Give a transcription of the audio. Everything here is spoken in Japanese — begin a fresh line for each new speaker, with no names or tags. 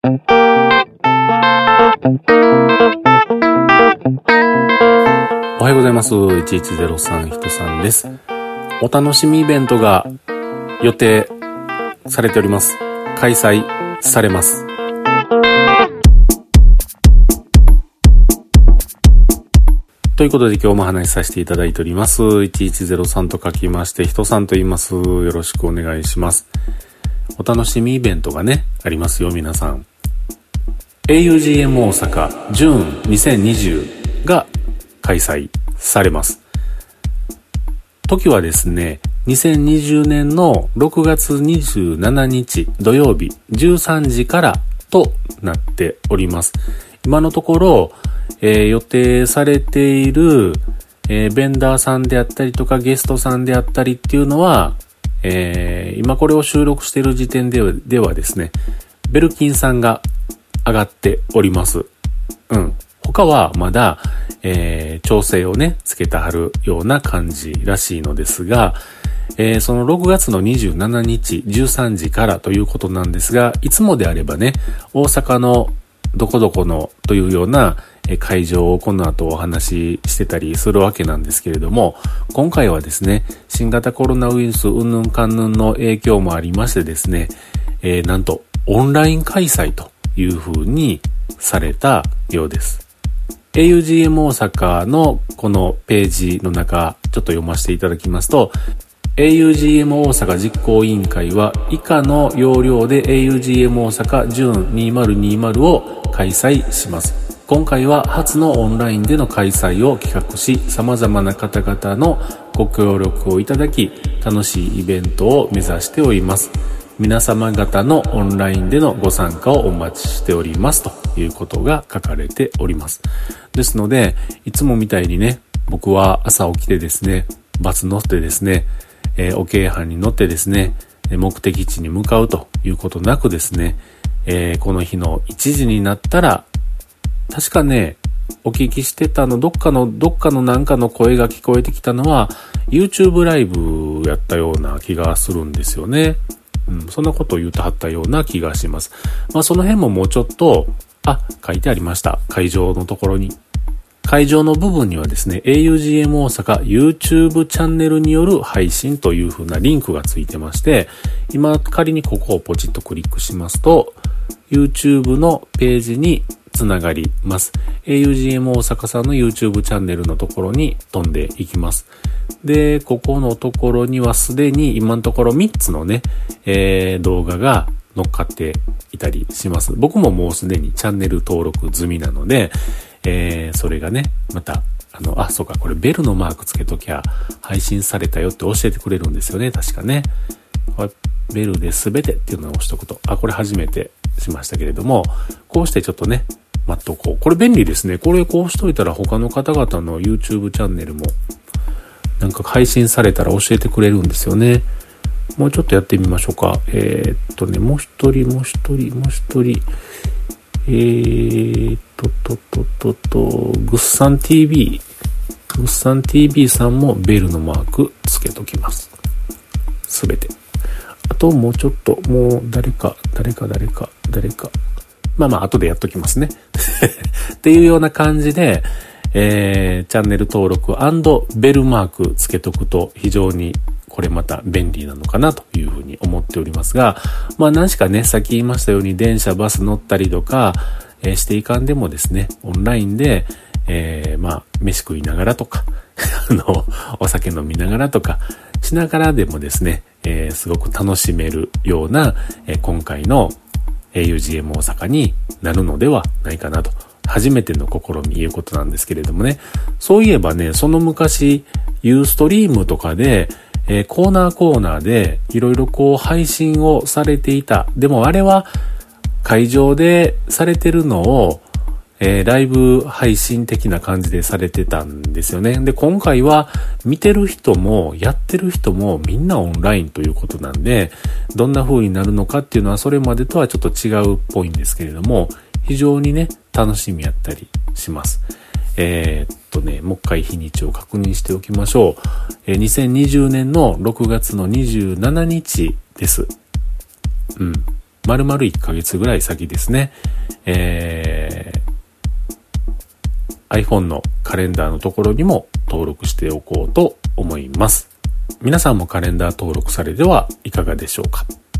おはようございます。1103人さんです。お楽しみイベントが予定されております。開催されます。ということで今日も話しさせていただいております。1103と書きまして人さんと言います。よろしくお願いします。お楽しみイベントがねありますよ皆さん。augm 大阪ジューン2020が開催されます。時はですね、2020年の6月27日土曜日13時からとなっております。今のところ、予定されている、ベンダーさんであったりとかゲストさんであったりっていうのは、今これを収録している時点ではですね、ベルキンさんが上がっております。他はまだ、調整をね、つけてはるような感じらしいのですが、その6月の27日13時からということなんですが、いつもであればね、大阪のどこどこのというような会場をこの後お話ししてたりするわけなんですけれども、今回はですね、新型コロナウイルスうんぬんかんぬんの影響もありましてですね、なんとオンライン開催という風にされたようです。augm 大阪のこのページの中、ちょっと読ませていただきますと、augm 大阪実行委員会は以下の要領で augm 大阪ジューン2020を開催します。今回は初のオンラインでの開催を企画し、様々な方々のご協力をいただき、楽しいイベントを目指しております。皆様方のオンラインでのご参加をお待ちしておりますということが書かれております。ですので、いつもみたいにね、僕は朝起きてですね、バス乗ってですね、お京阪に乗ってですね、目的地に向かうということなくですね、この日の1時になったら、確かね、お聞きしてたの、どっかのなんかの声が聞こえてきたのは、YouTube ライブやったような気がするんですよね。そんなことを言うとはったような気がします。その辺ももうちょっと、書いてありました。会場のところに。会場の部分にはですね、augm 大阪 YouTube チャンネルによる配信という風なリンクがついてまして、今仮にここをポチッとクリックしますと、YouTube のページにつながります。augm 大阪さんの YouTube チャンネルのところに飛んでいきます。で、ここのところにはすでに今のところ3つのね、動画が乗っかっていたりします。僕ももうすでにチャンネル登録済みなので、それがね、また、そうか、これベルのマークつけときゃ配信されたよって教えてくれるんですよね、確かね。ベルで全てっていうのを押しとくと、これ初めてしましたけれども、こうしてちょっとね、待っとこう。これ便利ですね。これこうしといたら他の方々の YouTube チャンネルもなんか配信されたら教えてくれるんですよね。もうちょっとやってみましょうか。もう一人。ぐっさん TV。ぐっさん TV さんもベルのマークつけときます。すべて。あともうちょっと、もう誰か。後でやっときますね。っていうような感じで、チャンネル登録&ベルマークつけとくと非常にこれまた便利なのかなというふうに思っておりますが、何しかね、さっき言いましたように電車バス乗ったりとか、していかんでもですね、オンラインで、飯食いながらとか、お酒飲みながらとかしながらでもですね、すごく楽しめるような、今回のaugm 大阪になるのではないかなと。初めての試みいうことなんですけれどもね。そういえばね、その昔、ユーストリームとかで、コーナーでいろいろ配信をされていた。でもあれは会場でされてるのを、ライブ配信的な感じでされてたんですよね。で、今回は見てる人もやってる人もみんなオンラインということなんで、どんな風になるのかっていうのはそれまでとはちょっと違うっぽいんですけれども、非常にね、楽しみやったりします。もう一回日にちを確認しておきましょう。2020年の6月の27日です。 丸々1ヶ月ぐらい先ですね、iPhone のカレンダーのところにも登録しておこうと思います。皆さんもカレンダー登録されてはいかがでしょうか。